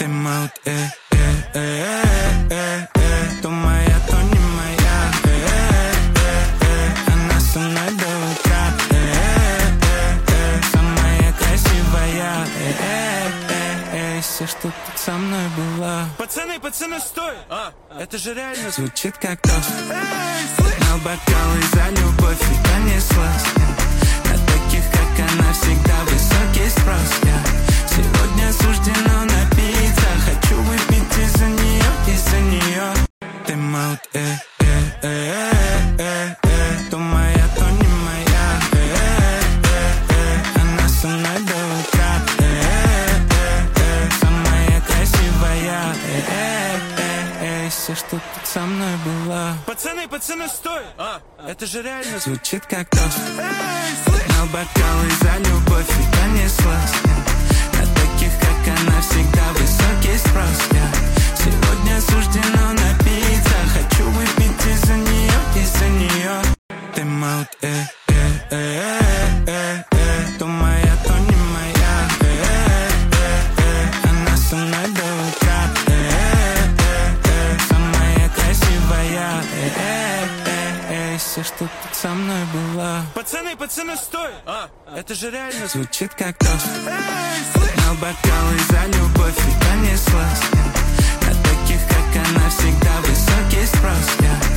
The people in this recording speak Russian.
Ты маут, то моя, то не моя, она со мной до утра, самая красивая, все, что тут со мной была. Пацаны, стой! Это же реально Звучит как тост. На бокалы за любовь и понеслась. На таких, как она, всегда высокий спрос. Сегодня суждено напиться. Хочу выпить из-за нее, из-за нее. Ты маут, то моя, то не моя, она со мной до утра, самая красивая, все, что тут со мной была. Пацаны, стой! Это же реально Звучит как тост. На бокалы за любовь и понеслась. На таких, как она, всегда высокий спрос. Сегодня суждено напиться. Хочу выпить из-за нее, из-за нее. Ты маут, то моя, то не моя, она со мной до утра, самая красивая, все, что тут со мной была. Пацаны, стой! Это же реально Звучит как тост. На бокалы за любовь и понеслась. На таких, как она, всегда высокий спрос.